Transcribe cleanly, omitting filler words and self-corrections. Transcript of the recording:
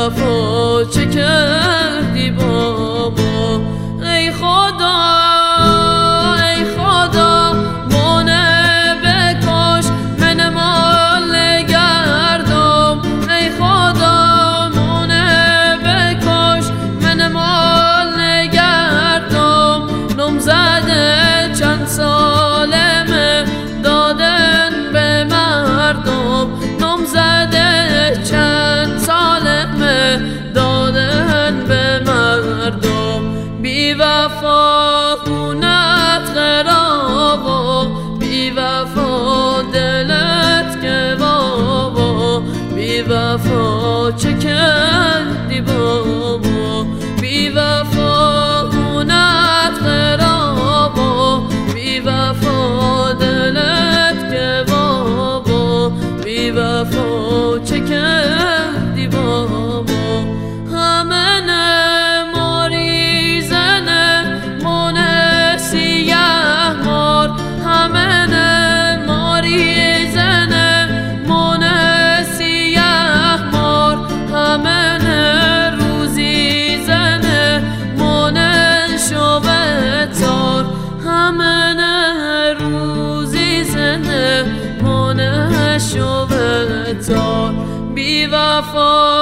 وفا چه کردی با ما. ای خدا ای خدا منه بکش من مال نگردم. ای خدا منه بکش من مال نگردم. نمزده چند سالمه دادن به مردم. نمزده چند سالمه دادن به مردم. بی وفا خونت خراب و بی وفا دلت که بابا. بی وفا چه کردی با ما. بی وفا خونت خراب و بی وفا دلت که بابا. بی وفا چه کردی با ما. همه بی وفا